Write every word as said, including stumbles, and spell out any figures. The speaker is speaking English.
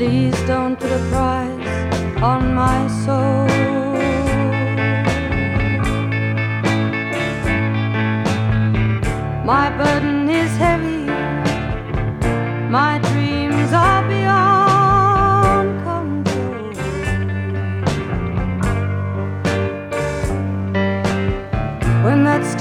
Please don't put a price on my soul.